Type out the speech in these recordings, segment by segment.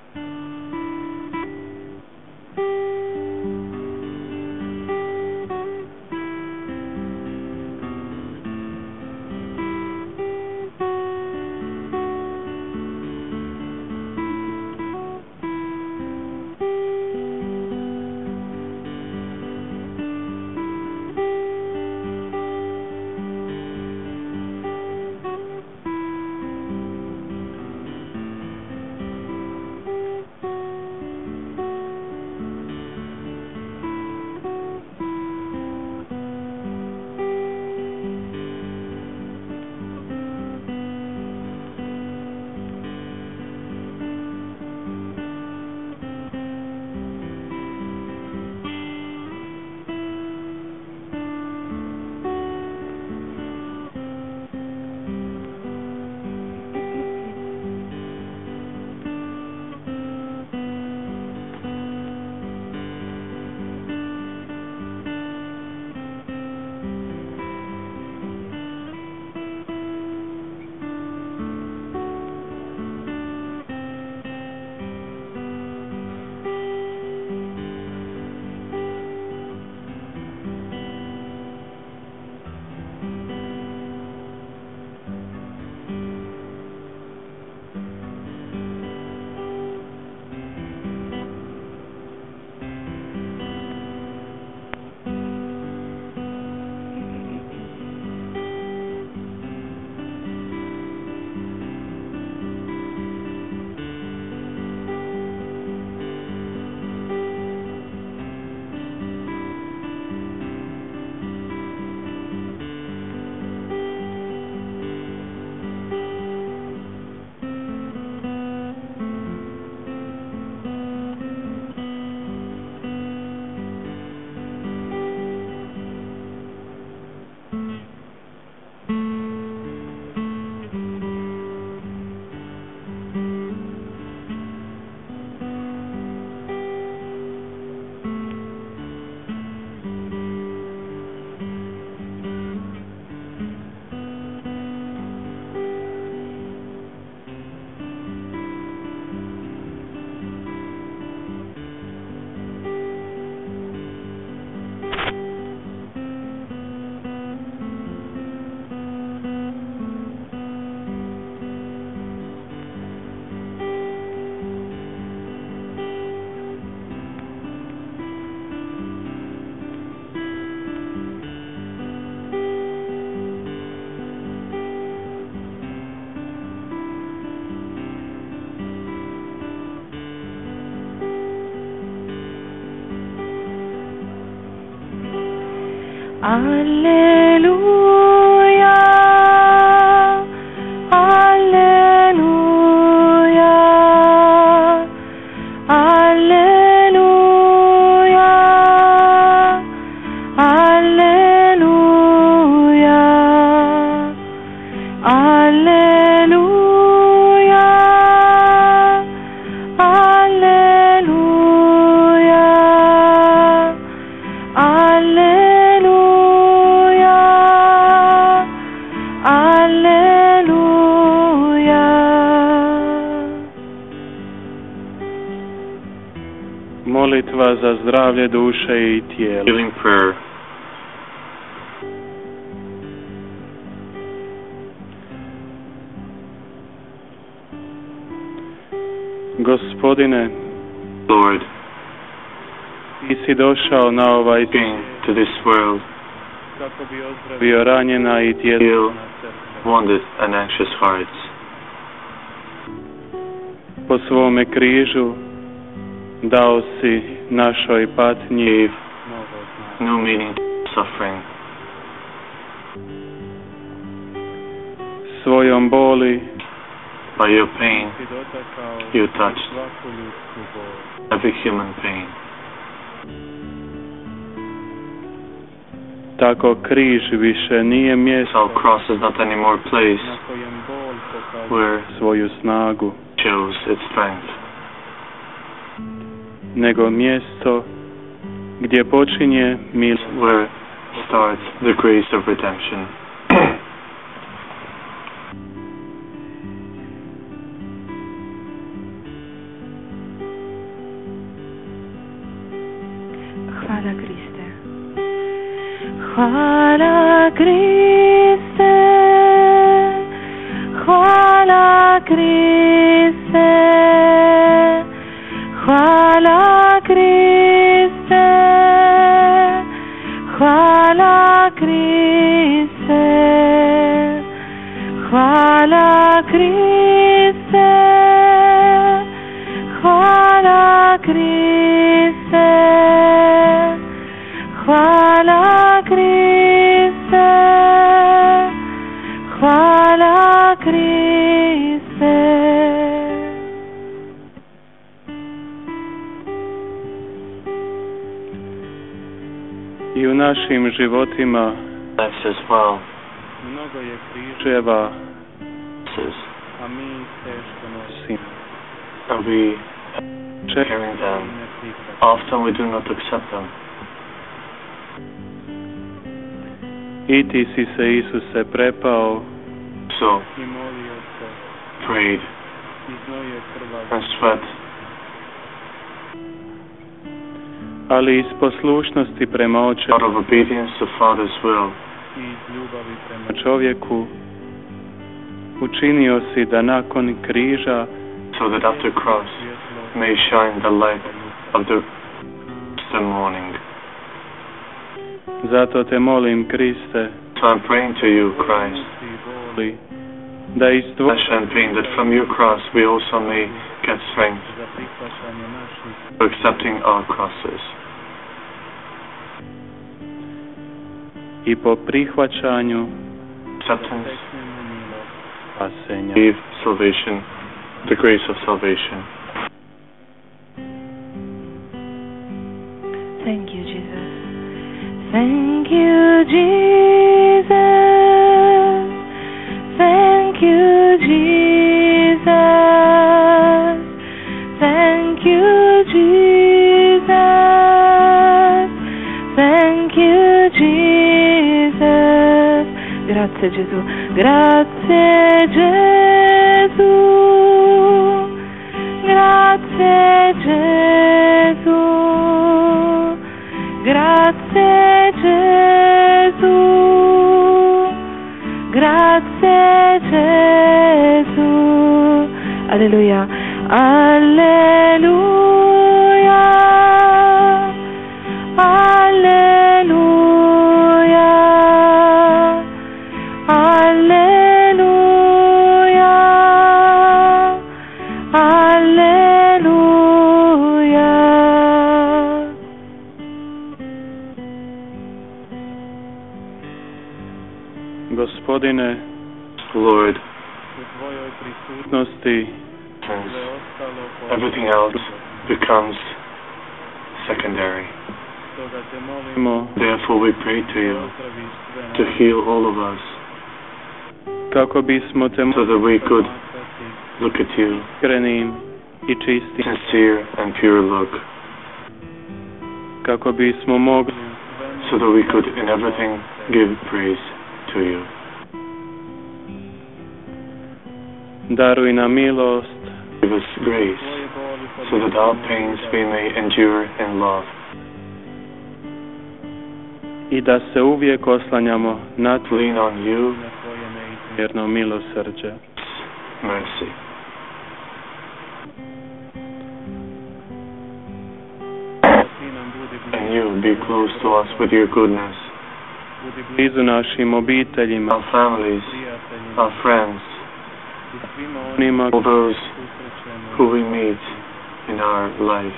Alleluia, alleluia, alleluia, alleluia, alleluia, alleluia, alleluia. Molitva za zdravlje duše i tijela. Healing prayer. Gospodine, Lord, ti si došao na ovaj came to this world, kako bi ozdravio ranjena i heal tijela. wounded and anxious hearts. Po svome križu dao si našoj patnji Gave new meaning to suffering. svojom boli By your pain, si dotakao you touched svaku ljudsku bol. every human pain. Tako križ više nije So mjesto cross is not anymore a place na kojem bol pokazuje where svoju snagu, shows its strength, nego mjesto gdje počinje milost. where starts the grace of redemption. Hvala Kriste, hvala Kriste, hvala Kriste, hvala Kriste, hvala Kriste, hvala Kriste, hvala Kriste, hvala Kriste. I u našim životima Lives as well. mnogo je križeva, Says, a mi ih teško nosimo. and we Često carrying them. ne prihvatamo. Often we do not accept them. I ti si se, Isuse, prepao So, i molio se, prayed i znojio krvav, and sweat, ali iz poslušnosti prema Očevu out of obedience to Father's will, i iz ljubavi prema čovjeku, učinio si da nakon križa so that after cross svjetlo may shine the light of the morning. Zato te molim, Kriste, So I'm praying to you, Christ, voli, da iz tvojeg flesh and pain, that from your cross we also may get strength za prihvaćanje naših for accepting our crosses. i po prihvaćanju Acceptance, teknemo milost spasenja. receive salvation, the grace of salvation. Thank you, Jesus. Thank you, Jesus. Thank you, Jesus. Thank you, Jesus. Thank you, Jesus. Grazie Gesù. Grazie Gesù. Grazie Gesù. Grazie Gesù, grazie Gesù, alleluia, alleluia, alleluia, alleluia, alleluia. Gospodine, Lord, u tvojoj prisutnosti since sve ostalo everything else becomes secondary. Stoga te molimo Therefore we pray to you pozdraviš sve to nas, heal all of us, kako bismo te so that we could promatrati look at you, iskrenim i čistim, sincere and pure look, kako bismo mogli so that we could in everything give praise to you. daruj nam milost, Give us grace, tvoje boli so that our pains we may endure in love, i da se uvijek oslanjamo na lean on you, na tvoje neizmjerno milosrđe. mercy. Ti nam budi And blizu, you be close to us with your goodness, budi blizu našim obiteljima, our families, prijateljima our friends, i svima onima all those susrećemo. who we meet in our life.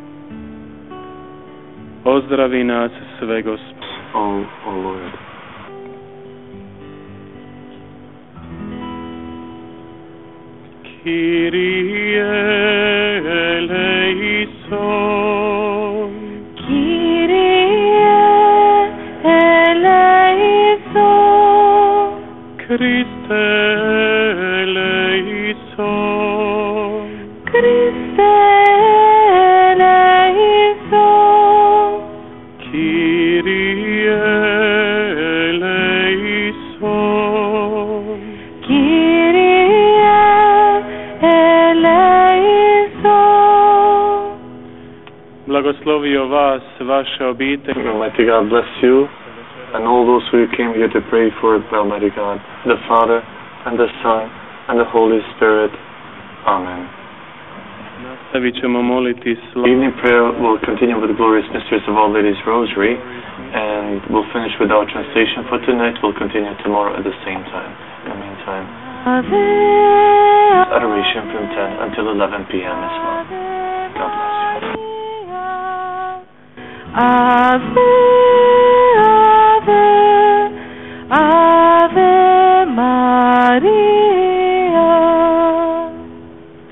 Ozdravi nas sve, Gospod. Oh Lord. Kyrie eleison, Kyrie eleison, Christe eleison, Christe eleison, Kyrie eleison, Kyrie eleison. blagoslovio vas, vaše obitelji, Almighty God bless you and all those who came here to pray for Almighty God, the Father, and the Son, and the Holy Spirit. Amen. Nastavit ćemo moliti Evening prayer will continue with the glorious mysteries of Our Lady's Rosary, and we'll finish with our translation for tonight. We'll continue tomorrow at the same time. In the meantime, adoration from 10 until 11 p.m. as well. God bless you. Ave, Ave, Ave Maria.